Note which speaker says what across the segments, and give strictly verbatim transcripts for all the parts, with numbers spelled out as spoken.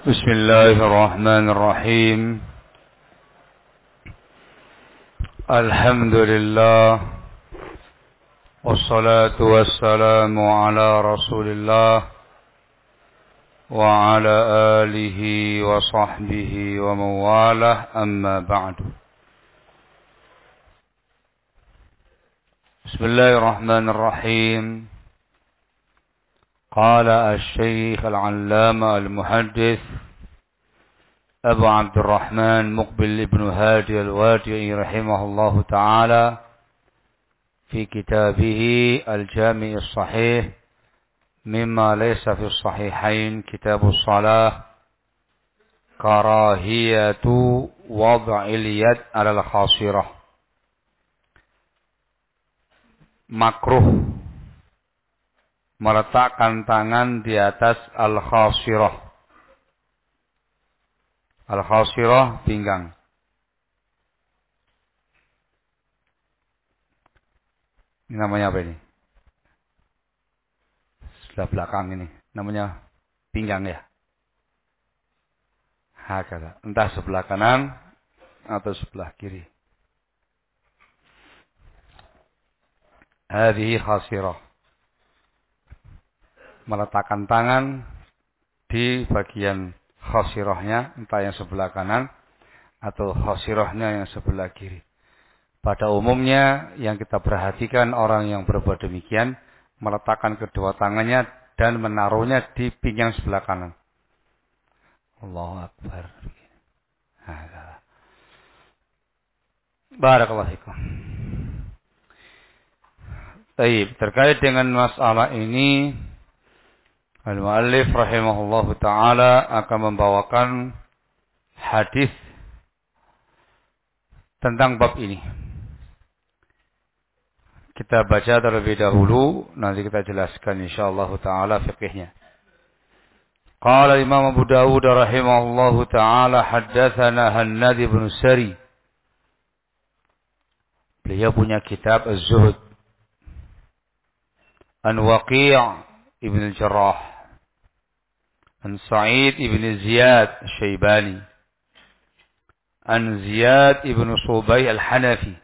Speaker 1: بسم الله الرحمن الرحيم. الحمد لله والصلاة والسلام على رسول الله وعلى آله وصحبه ومن والاه. أما بعد. بسم الله الرحمن الرحيم. قال الشيخ العلامة المحدث أبو عبد الرحمن مقبل بن هادي الوادعي رحمه الله تعالى في كتابه الجامع الصحيح مما ليس في الصحيحين كتاب الصلاة كراهية وضع اليد على الخاصرة. Makruh meletakkan tangan di atas al-khasirah. Al-khasirah pinggang. Ini namanya apa ini? Sebelah belakang ini. Namanya pinggang ya. Hakala. Entah sebelah kanan atau sebelah kiri. Hadhihi khasirah. Meletakkan tangan di bagian khasirahnya, entah yang sebelah kanan atau khasirahnya yang sebelah kiri. Pada umumnya yang kita perhatikan orang yang berbuat demikian meletakkan kedua tangannya dan menaruhnya di pinggang sebelah kanan. Allahu Akbar. Barakallahu fikum. Baik, terkait dengan masalah ini Al-Mu'allif rahimahullahu ta'ala akan membawakan hadis tentang bab ini. Kita baca terlebih dahulu, nanti kita jelaskan insyaallah ta'ala fiqihnya. Qala Imam Abu Dawud rahimahullahu ta'ala haddatsana Hannad bin Sari. Beliau punya kitab Az-Zuhud. An Waqi' ibn al-Jarrah. An Sa'id ibn Ziyad al-Shaybani. An Ziyad ibn Subayh al-Hanafi.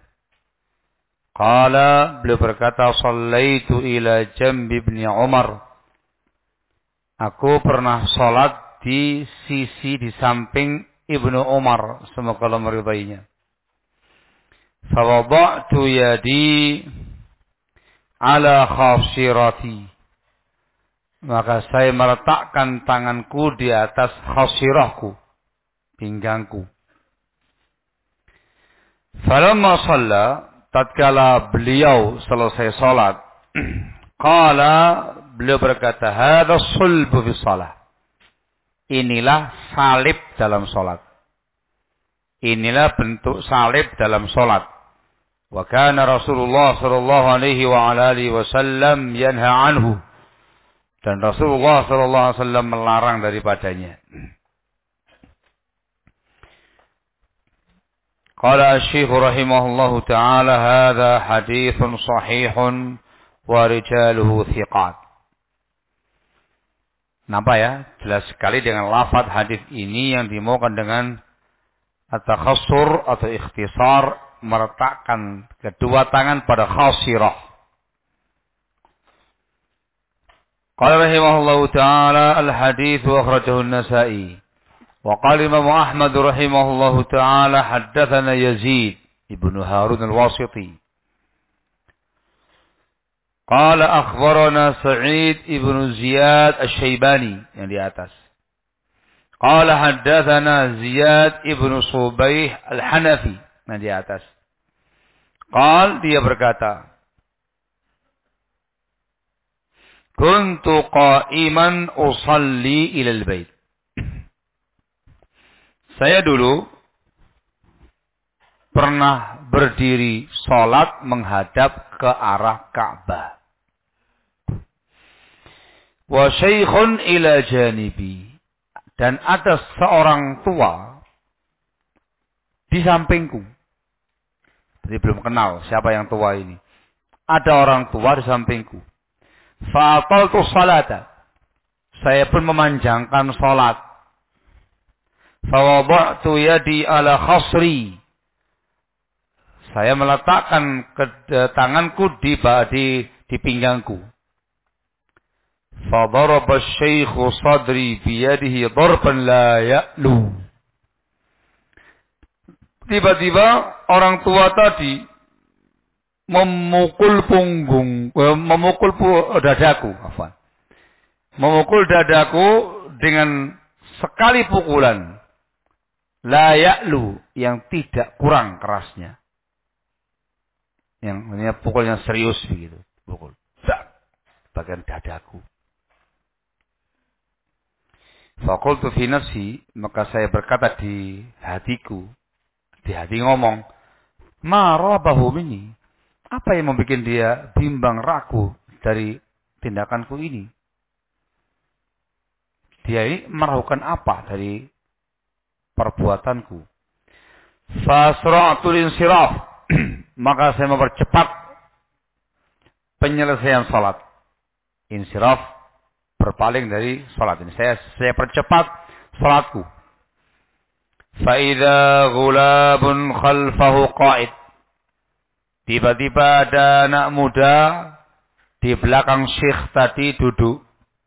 Speaker 1: Qala, beliau berkata, Sallaitu ila jambi ibn Umar. Aku pernah salat di sisi, di samping Ibnu Umar. Semoga Allah meridainya. Fawada'tu yadi ala khasirati. Maka saya meletakkan tanganku di atas khasirahku, pinggangku. Falamma shalla, tatkala beliau selesai salat, qala, beliau berkata, hadha sulbu fi shalah. Inilah salib dalam salat. Inilah bentuk salib dalam salat. Wa kana Rasulullah sallallahu alaihi wa ala alihi wasallam yanha anhu. Dan Rasulullah sallallahu alaihi wasallam melarang daripadanya. Qala asy-Syaikh rahimahullahu taala hadza haditsun shahihun wa rijaluhu thiqat. Nampak ya? Jelas sekali dengan lafaz hadis ini yang dimaukan dengan at-takhassur atau ikhtisar, meletakkan kedua tangan pada khasirah. قال رحمه الله تعالى الحديث أخرجه النسائي وقال الإمام أحمد رحمه الله تعالى حدثنا يزيد ابن هارون الواسطي قال أخبرنا سعيد ابن زياد الشيباني yang di atas قال حدثنا زياد ابن صبيح الحنفي yang di atas قال dia berkata Kuntu qa'iman usalli ilal bait. Saya dulu pernah berdiri salat menghadap ke arah Ka'bah. Wa syaikhun ila janibi. Dan ada seorang tua di sampingku. Jadi belum kenal siapa yang tua ini. Ada orang tua di sampingku. Fa'ataltu salata. Saya pun memanjangkan salat. Fawada'tu yadi ala khasri. Saya meletakkan ke, tanganku di, di, di pinggangku. Fadaraba syaikhu sadri biyadihi darban la ya'lu. Tiba-tiba orang tua tadi memukul punggung, memukul dadaku, afwan. Memukul dadaku dengan sekali pukulan. La ya'lu, yang tidak kurang kerasnya. Yang namanya pukulnya serius begitu, pukul. Bagian dadaku. Faqultu fi nafsi, maka saya berkata di hatiku, di hati ngomong, ma rabahu minni, apa yang membuat dia bimbang ragu dari tindakanku ini? Dia ini meragukan apa dari perbuatanku? Fasra'tul insiraf, maka saya mempercepat penyelesaian salat. Insiraf, berpaling dari salat ini. Saya saya percepat salatku. Fa idza ghulabun khalfahu qa'id. Tiba-tiba ada anak muda di belakang syekh tadi duduk.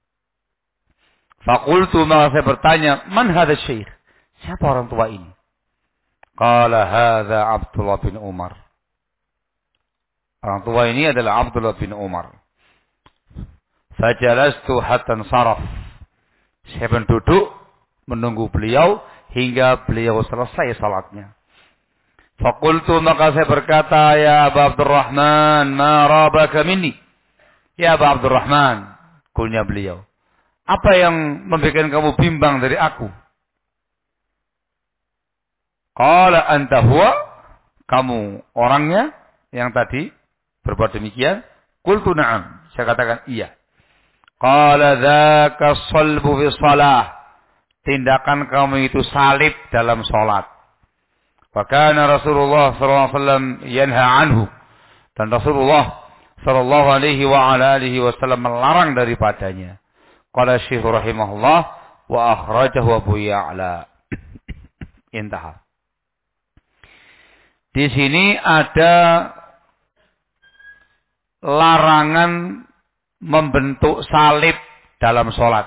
Speaker 1: Faqultu, maka saya bertanya, man hadha syekh? Siapa orang tua ini? Qala hadha Abdullah bin Umar. Orang tua ini adalah Abdullah bin Umar. Fajalastu hatta saraf. Saya pun duduk menunggu beliau hingga beliau selesai salatnya. Faqultu, maka saya berkata, ya Aba Abdurrahman, ma rabaka minni? Ya Aba Abdurrahman, kulnya beliau, apa yang membuat kamu bimbang dari aku? Qala anta huwa, kamu orangnya yang tadi berbuat demikian? Qultu na'am, saya katakan iya. Qala dzaka salbu fi shalah, tindakan kamu itu salib dalam salat. Wa kana Rasulullah sallallahu alaihi wasallam yanha anhu, dan Rasulullah sallallahu alaihi wa ala alihi wasallam melarang daripadanya. Qala Syekh rahimahullah wa akhrajahu Abu Ya'la. Intaha. Di sini ada larangan membentuk salib dalam salat.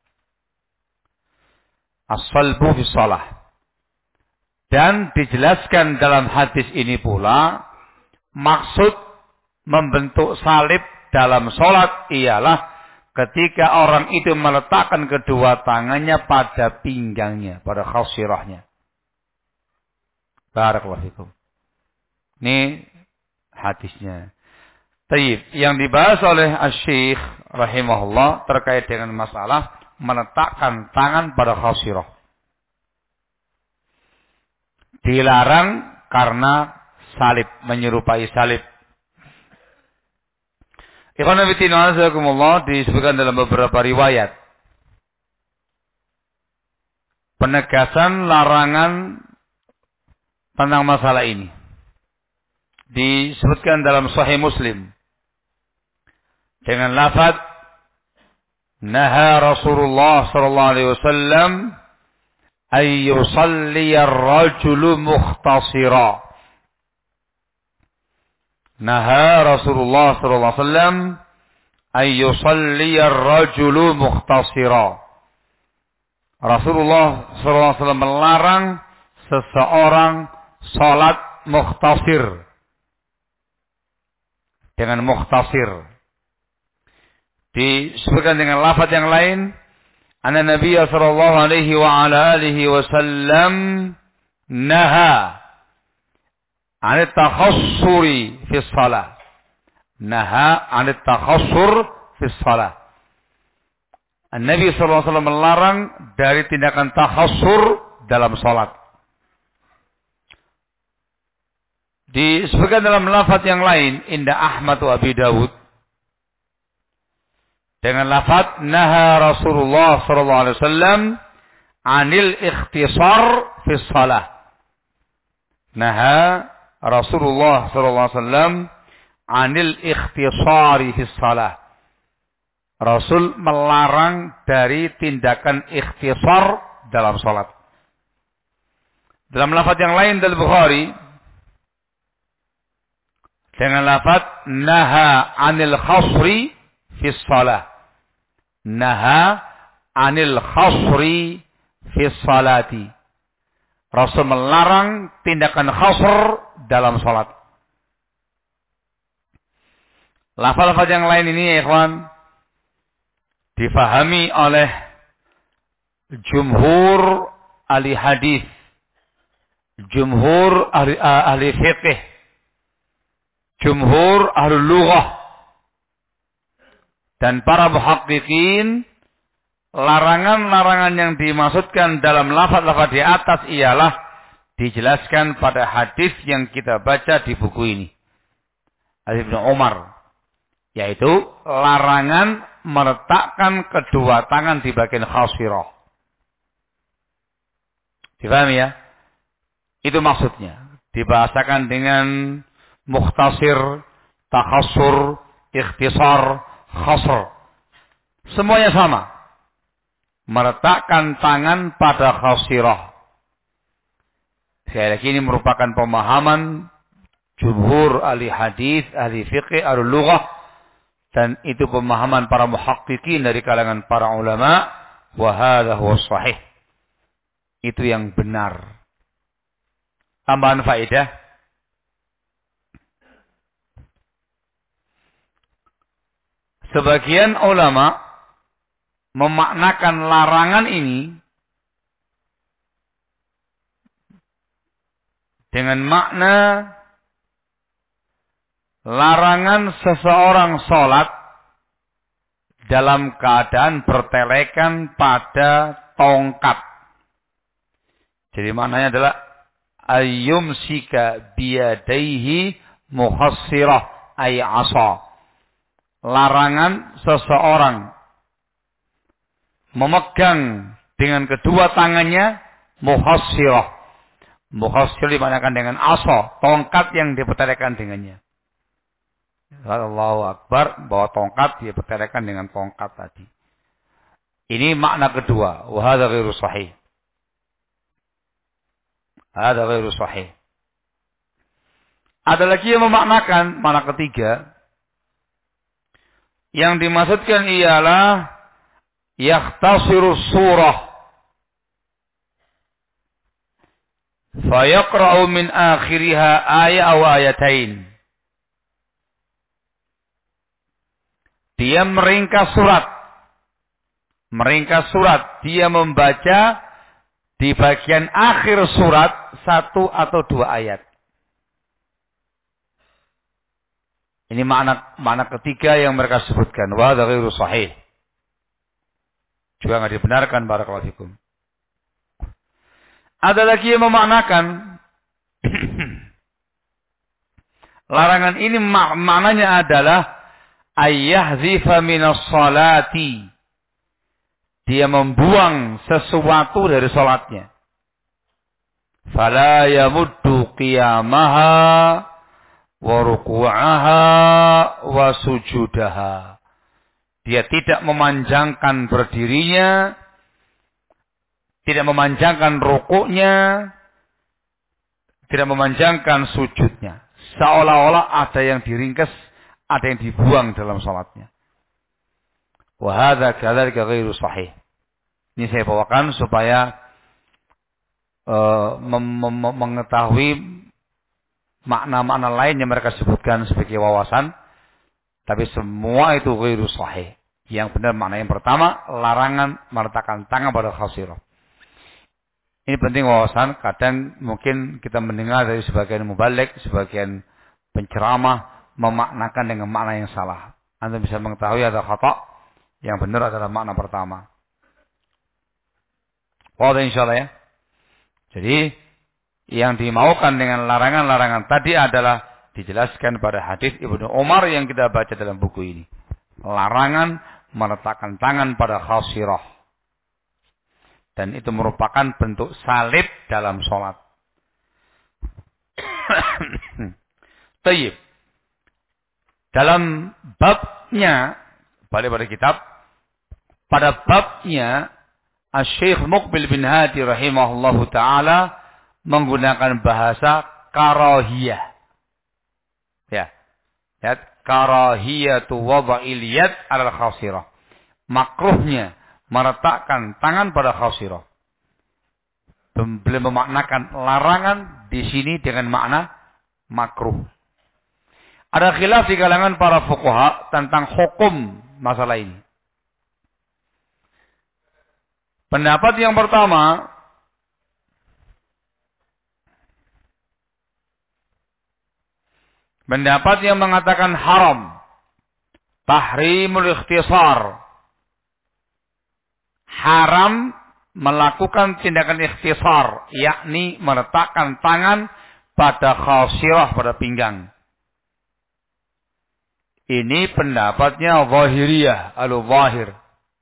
Speaker 1: As-salbu fi shalah. Dan dijelaskan dalam hadis ini pula, maksud membentuk salib dalam salat ialah ketika orang itu meletakkan kedua tangannya pada pinggangnya, pada khasirahnya. Barakallahu fikum. Ini hadisnya. Taib, yang dibahas oleh Asy-Syaikh rahimahullah terkait dengan masalah meletakkan tangan pada khasirah. Dilarang karena salib, menyerupai salib. Ikhwan fillah azakumullah, disebutkan dalam beberapa riwayat penegasan larangan tentang masalah ini. Disebutkan dalam Sahih Muslim dengan lafaz naha Rasulullah sallallahu alaihi wasallam ay yusalli ar-rajulu mukhtasira. Naha Rasulullah sallallahu alaihi wasallam ay yusalli ar-rajulu mukhtasira. Rasulullah sallallahu alaihi wasallam melarang seseorang salat mukhtasir. Dengan mukhtasir. Disebutkan dengan lafaz yang lain, anna Nabi sallallahu alaihi wa ala alihi wasallam naha 'an at-takhassuri fi shalah. Naha 'an at-takhassur fi shalah. Nabi sallallahu alaihi wasallam melarang dari tindakan takhassur dalam salat. Disebutkan dalam lafaz yang lain, inda Ahmad wa Abi Dawud, dengan lafaz naha Rasulullah sallallahu alaihi wasallam 'anil ikhtisar fi shalah. Naha Rasulullah sallallahu alaihi wasallam 'anil ikhtisari fi shalah. Rasul melarang dari tindakan ikhtisar dalam salat. Dalam lafaz yang lain dari Bukhari dengan lafaz naha anil khasri fi shalah. Naha anil khasri fi salati. Rasul melarang tindakan khasr dalam salat. Lafaz-lafaz yang lain ini ya ikhwan difahami oleh jumhur ahli hadis, jumhur ahli, ahli fiqh, jumhur ahli lughah, dan para muhaqqiqin. Larangan-larangan yang dimaksudkan dalam lafaz-lafaz di atas ialah dijelaskan pada hadis yang kita baca di buku ini. Hadis Ibnu Umar, yaitu larangan meletakkan kedua tangan di bagian khasirah. Dipahami ya? Itu maksudnya. Dibahasakan dengan mukhtasir, takhassur, ikhtisar, khasr. Semuanya sama. Meletakkan tangan pada khasirah. Sekali lagi ini merupakan pemahaman jumhur ahli hadis, ahli fiqh, ahli lughah, dan itu pemahaman para muhaqqiqin dari kalangan para ulama. Wa hadza huwa shahih. Itu yang benar. Tambahan faedah. Sebagian ulama memaknakan larangan ini dengan makna larangan seseorang sholat dalam keadaan bertelekan pada tongkat. Jadi maknanya adalah ayyumsika biyadaihi muhassirah ay asa. Larangan seseorang memegang dengan kedua tangannya muhassirah. Muhassir dimanakan dengan asa, tongkat yang dipertelekan dengannya. Allahu Akbar, bahwa tongkat dia pertelekan dengan tongkat tadi. Ini makna kedua. Wa hadza ghairu sahih. Hadza ghairu sahih. Ada lagi yang memaknakan makna ketiga. Yang dimaksudkan ialah yakhtasiru surah fayaqra'u min akhiriha ayat aw ayatain. Dia meringkas surat. Meringkas surat. Dia membaca di bagian akhir surat satu atau dua ayat. Ini makna makna ketiga yang mereka sebutkan. Wa hadza ghairu sahih. Juga enggak dibenarkan, barakallahu fikum. Ada lagi yang memaknakan larangan ini mak maknanya adalah ayyahzifa minas salati. Dia membuang sesuatu dari salatnya. Fala yamuddu qiyamaha wa ruku'aha wa sujudaha. Dia tidak memanjangkan berdirinya, tidak memanjangkan rukuknya, tidak memanjangkan sujudnya. Seolah-olah ada yang diringkas, ada yang dibuang dalam salatnya. Wa hadza kadzalika ghairu sahih. Ini saya bawakan supaya uh, mengetahui makna-makna lain yang mereka sebutkan sebagai wawasan. Tapi semua itu ghairu sahih. Yang benar makna yang pertama, larangan meletakkan tangan pada khasirah. Ini penting wawasan. Kadang mungkin kita mendengar dari sebagian mubalik, sebagian penceramah memaknakan dengan makna yang salah. Anda bisa mengetahui ada khata. Yang benar adalah makna pertama. Wadah insyaallah ya. Jadi yang dimaukan dengan larangan-larangan tadi adalah dijelaskan pada hadis Ibnu Umar yang kita baca dalam buku ini. Larangan meletakkan tangan pada khasirah. Dan itu merupakan bentuk salib dalam sholat. Tayyib. Dalam babnya, balik pada kitab, pada babnya, Asy-Syaikh Muqbil bin Hadi rahimahullahu ta'ala menggunakan bahasa karahiyah. Ya. Ya, karahiyatu wada'il yad 'alal khasirah. Makruhnya meletakkan tangan pada khasirah. Beliau memaknakan larangan di sini dengan makna makruh. Ada khilaf di kalangan para fuqaha tentang hukum masalah ini. Pendapat yang pertama, pendapat yang mengatakan haram, tahrimul ikhtisar, haram melakukan tindakan ikhtisar, yakni meletakkan tangan pada khasirah, pada pinggang. Ini pendapatnya zahiriyah, al-zahir.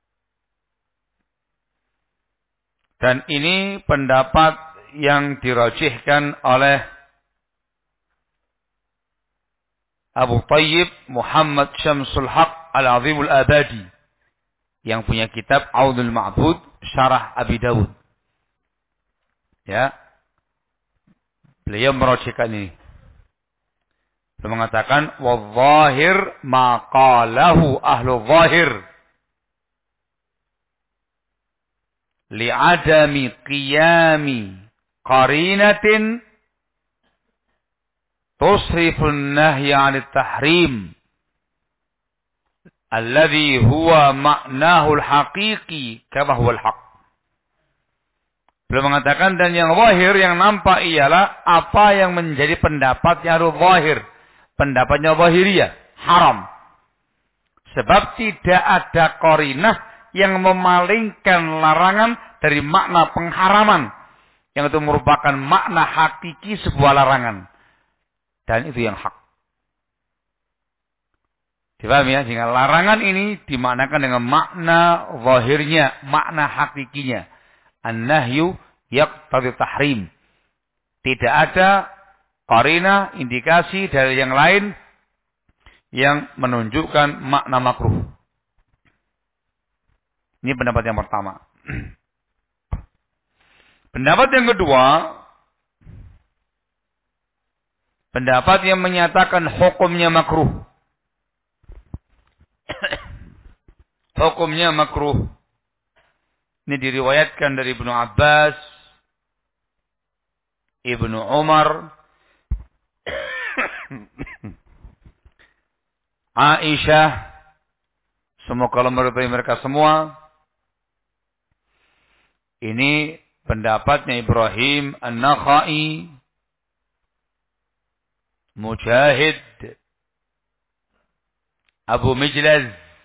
Speaker 1: Dan ini pendapat yang dirajihkan oleh Abu Tayyib Muhammad Syamsul Haq Al-Azimul Abadi yang punya kitab Aunul Ma'bud Syarah Abi Dawud. Ya. Beliau merajihkan ini. Beliau mengatakan wadh-dhahir ma qalahu ahlu zahir li'adami qiyami qarinatin tusrifun nahya 'anil tahrim alladhi huwa ma'nahu al-haqiqi kama huwa al-haq. Beliau mengatakan dan yang zahir yang nampak ialah apa yang menjadi pendapatnya zahir, pendapatnya zahiriyah, haram. Sebab tidak ada qarinah yang memalingkan larangan dari makna pengharaman yang itu merupakan makna hakiki sebuah larangan. Dan itu yang hak. Dipahami ya? Sehingga larangan ini dimaknakan dengan makna zahirnya, makna hakikinya. An-nahyu yaqtadi tahrim. Tidak ada qarina, indikasi dari yang lain yang menunjukkan makna makruh. Ini pendapat yang pertama. Pendapat yang kedua, pendapat yang menyatakan hukumnya makruh. Hukumnya makruh. Ini diriwayatkan dari Ibnu Abbas, Ibnu Umar, Aisyah, semoga Allah meridai mereka semua. Ini pendapatnya Ibrahim An-Nakhai, Mujahid, Abu Mijlaz.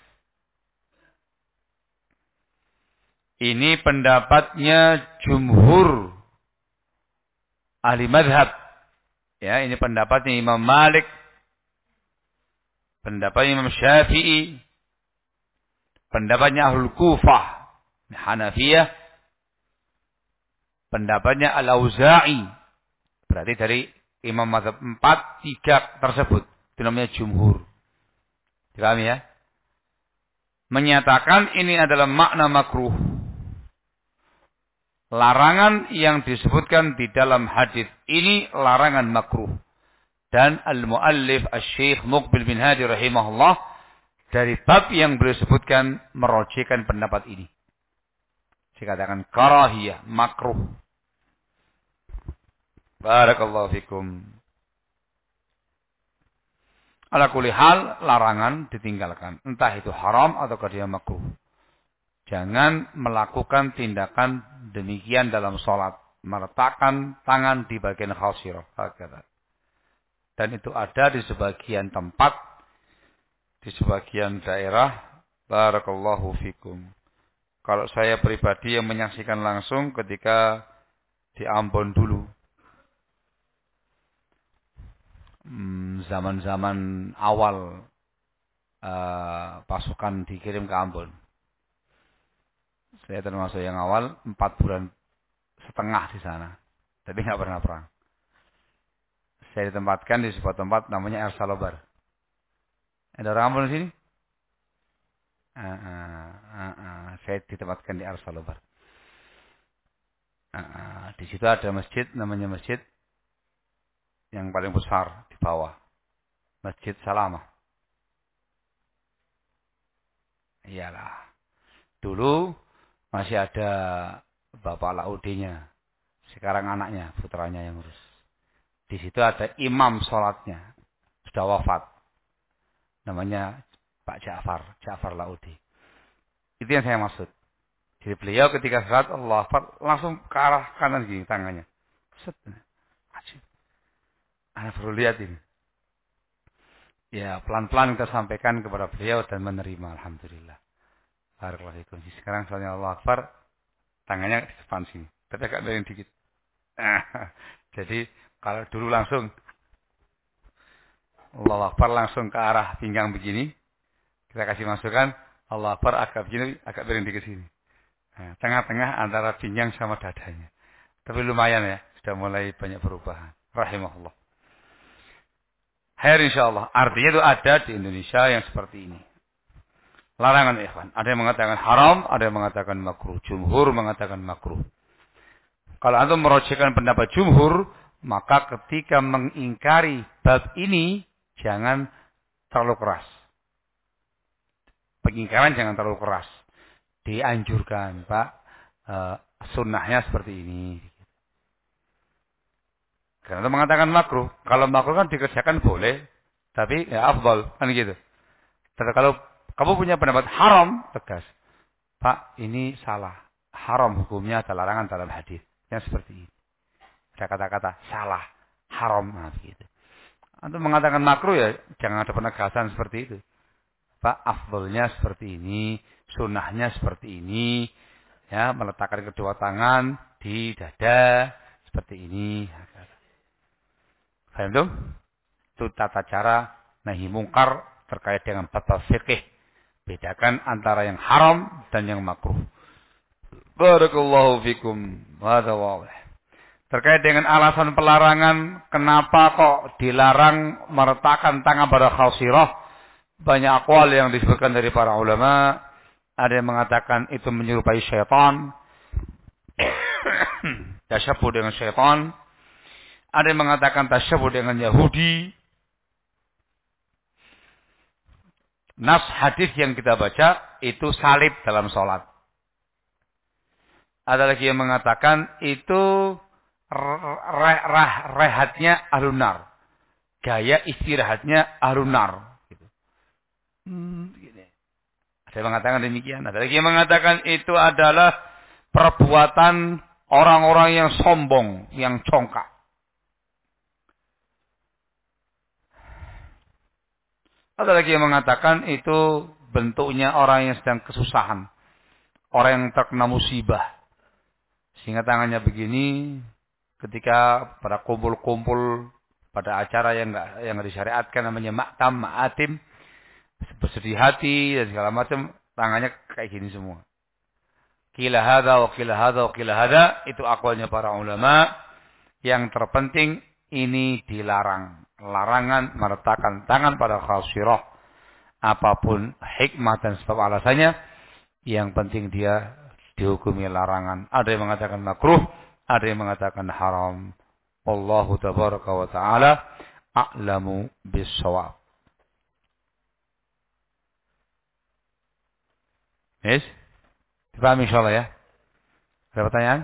Speaker 1: Ini pendapatnya jumhur ahli madhab. Ya, ini pendapatnya Imam Malik, pendapatnya Imam Syafi'i, pendapatnya Ahlul Kufah, Hanafiyah, pendapatnya Al-Auza'i. Berarti dari Imam mazhab empat, tiga tersebut. Itu namanya jumhur. Dipahami ya? Menyatakan ini adalah makna makruh. Larangan yang disebutkan di dalam hadis ini larangan makruh. Dan al-muallif Asy-Syaikh Muqbil bin Hadi rahimahullah dari bab yang beliau sebutkan merojihkan pendapat ini. Dikatakan karahiyah, makruh. Barakallahu fikum. Ala kulli hal larangan ditinggalkan. Entah itu haram atau dia makruh. Jangan melakukan tindakan demikian dalam sholat. Meletakkan tangan di bagian khasirah. Dan itu ada di sebagian tempat. Di sebagian daerah. Barakallahu fikum. Kalau saya pribadi yang menyaksikan langsung ketika di Ambon dulu. Zaman-zaman awal uh, pasukan dikirim ke Ambon. Saya termasuk yang awal empat bulan setengah di sana, tapi nggak pernah perang. Saya ditempatkan di sebuah tempat namanya Arsalobar. Ada orang Ambon di sini? Uh, uh, uh, uh. Saya ditempatkan di Arsalobar. Nah, di situ ada masjid, namanya masjid yang paling besar di bawah. Masjid Salamah. Iyalah. Dulu masih ada bapak Laudinya. Sekarang anaknya, putranya yang urus. Di situ ada imam sholatnya. Sudah wafat. Namanya Pak Ja'far. Ja'far Laudi. Itu yang saya maksud. Jadi beliau ketika sholat Allah Akbar langsung ke arah kanan gini tangannya. Set. Ajib. Anda perlu lihat ini. Ya pelan-pelan kita sampaikan kepada beliau dan menerima. Alhamdulillah. Barakallahu fikum. Sekarang sholatnya Allah Akbar. Tangannya di depan sini. Tapi agak miring dikit. Jadi kalau dulu langsung Allah Akbar langsung ke arah pinggang begini. Kita kasih masukan. Allah Akbar agak begini. Agak miring dikit sini. Nah, tengah-tengah antara pinggang sama dadanya. Tapi lumayan ya, sudah mulai banyak perubahan. Rahimahullah. Khair insyaallah. Artinya itu ada di Indonesia yang seperti ini. Larangan ikhwan. Ada yang mengatakan haram, ada yang mengatakan makruh. Jumhur mengatakan makruh. Kalau antum merojekkan pendapat jumhur, maka ketika mengingkari bab ini, jangan terlalu keras. Pengingkaran jangan terlalu keras. Dianjurkan, Pak, uh, sunnahnya seperti ini. Karena itu mengatakan makruh. Kalau makruh kan dikerjakan boleh, tapi ya afdal, kan gitu. Tapi kalau kamu punya pendapat haram, tegas. Pak, ini salah. Haram hukumnya ada larangan dalam hadis. Yang seperti ini. Ada kata-kata salah, haram, nah begitu. Untuk mengatakan makruh ya, jangan ada penegasan seperti itu. Pak, afdalnya seperti ini, sunnahnya seperti ini, ya, meletakkan kedua tangan di dada seperti ini. Paham tuh? Itu tata cara nahi mungkar terkait dengan bab fikih. Bedakan antara yang haram dan yang makruh. Barakallahu fikum. Hadza wadih. Terkait dengan alasan pelarangan, kenapa kok dilarang meletakkan tangan pada khasirah? Banyak aqwal yang disebutkan dari para ulama. Ada yang mengatakan itu menyerupai syaitan. Tasyabuh dengan syaitan. Ada yang mengatakan tasyabuh dengan Yahudi. Nas hadis yang kita baca itu salib dalam sholat. Ada lagi yang mengatakan itu re- re- rehatnya alunar. Gaya istirahatnya alunar. Gitu. Hmm, gini. Ada yang mengatakan demikian. Ada lagi yang mengatakan itu adalah perbuatan orang-orang yang sombong, yang congkak. Ada lagi yang mengatakan itu bentuknya orang yang sedang kesusahan. Orang yang terkena musibah. Sehingga tangannya begini ketika pada kumpul-kumpul pada acara yang enggak yang disyariatkan namanya maktam, ma'atim, bersedih hati dan segala macam, tangannya kayak gini semua. Qila hadza wa qila hadza wa qila hadza, itu aqwalnya para ulama. Yang terpenting ini dilarang. Larangan meletakkan tangan pada khasirah. Apapun hikmah dan sebab alasannya, yang penting dia dihukumi larangan. Ada yang mengatakan makruh, ada yang mengatakan haram. Wallahu tabaraka wa ta'ala a'lamu bis-shawab. Yes? Dipahami insyaallah ya? Ada pertanyaan?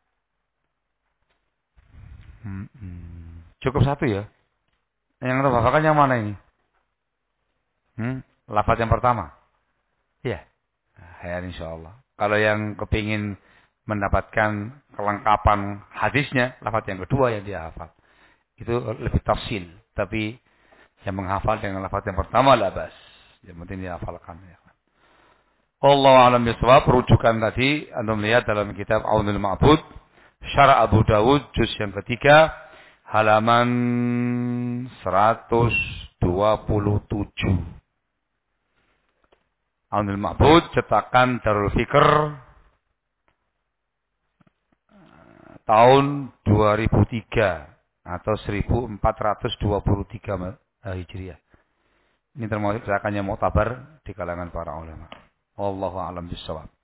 Speaker 1: Hmm, hmm. Cukup satu ya? Yang terbahakan yang mana ini? Hmm? Lafaz yang pertama? Iya. Ya, insyaallah. Kalau yang kepingin mendapatkan kelengkapan hadisnya, lafaz yang kedua yang dia hafal. Itu lebih tafsil. Tapi yang menghafal dengan lafaz yang pertama lah bas. Yang penting dia hafalkan. Ya. Wallahu a'lam bishawab. Rujukan tadi Anda melihat dalam kitab Aunul Ma'bud, Syarah Abu Dawud, juz yang ketiga, halaman seratus dua puluh tujuh. Aunul Ma'bud, cetakan Darul Fikr, tahun dua ribu tiga atau seribu empat ratus dua puluh tiga Hijriah. Ini termasuk cetakannya muktabar di kalangan para ulama. Wallahu a'lam bishawab.